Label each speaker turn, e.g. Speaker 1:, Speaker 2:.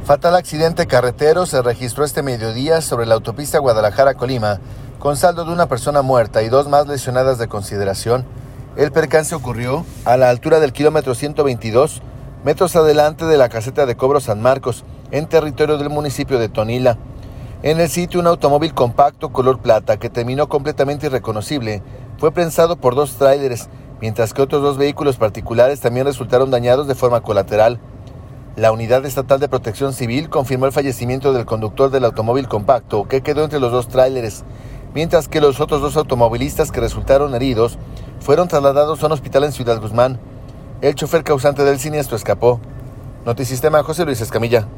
Speaker 1: Fatal accidente carretero se registró este mediodía sobre la autopista Guadalajara-Colima, con saldo de una persona muerta y 2 más lesionadas de consideración. El percance ocurrió a la altura del kilómetro 122, metros adelante de la caseta de cobro San Marcos, en territorio del municipio de Tonila. En el sitio, un automóvil compacto color plata, que terminó completamente irreconocible, fue prensado por 2 tráileres, mientras que otros 2 vehículos particulares también resultaron dañados de forma colateral. La Unidad Estatal de Protección Civil confirmó el fallecimiento del conductor del automóvil compacto, que quedó entre los 2 tráileres, mientras que los otros 2 automovilistas que resultaron heridos fueron trasladados a un hospital en Ciudad Guzmán. El chofer causante del siniestro escapó. Notisistema, José Luis Escamilla.